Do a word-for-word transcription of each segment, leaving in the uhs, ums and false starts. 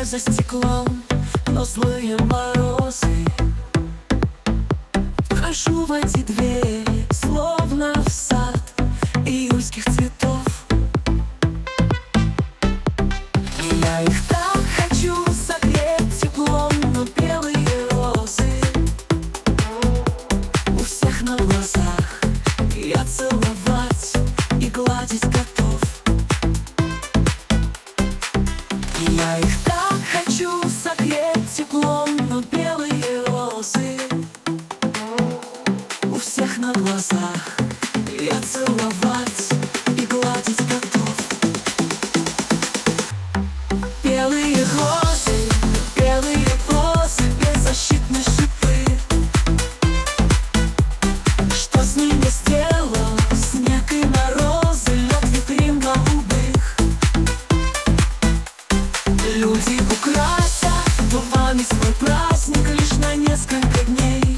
за стеклом, но злые морозы. Вхожу в эти двери, словно в сад июльских цветов. Я их так хочу согреть теплом, но белые розы у всех на глазах. Я целовать и гладить готов. Я их так хочу согреть теплом, но белые розы у всех на глазах. Я целовать и гладить готов. Белые розы, белые розы, беззащитные шипы. Что с ними сделал снег и морозы, лед витрин голубых? Люди украсят дувами свой праздник лишь на несколько дней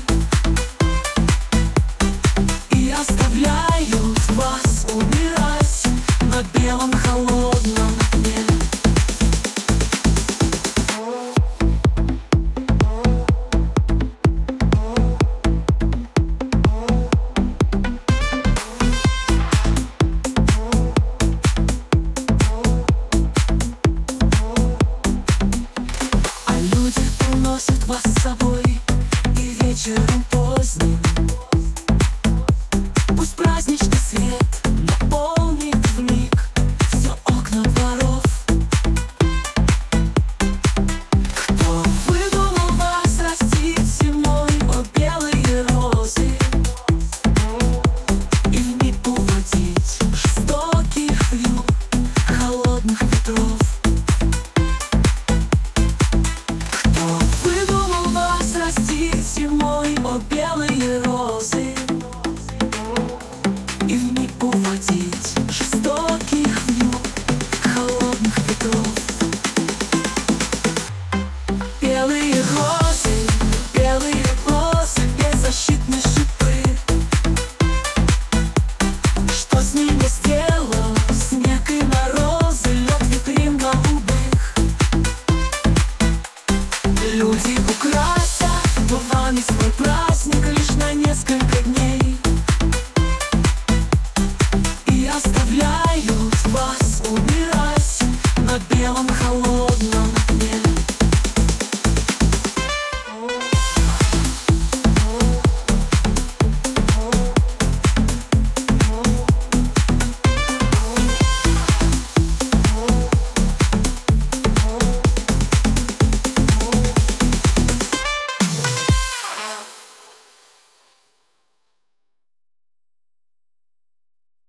и оставляют вас умирать на белом холодном дне. А люди уносят вас с собой и вечером поздним. Пусть праздничный свет наполнит вмиг все окна дворов. Кто выдумал вас растить зимой, о белые розы, и вмиг уводить жестоких вьюг холодных ветров? Кто выдумал вас растить зимой, о белые розы, и вмиг уводить жестоких вьюг холодных ветров? Белые розы, белые розы, беззащитные шипы. Что с ними сделал снег и морозы, лед витрин голубых? Люди украсят дувами свой праздник лишь на несколько дней и оставляют вас умирать на белом холодном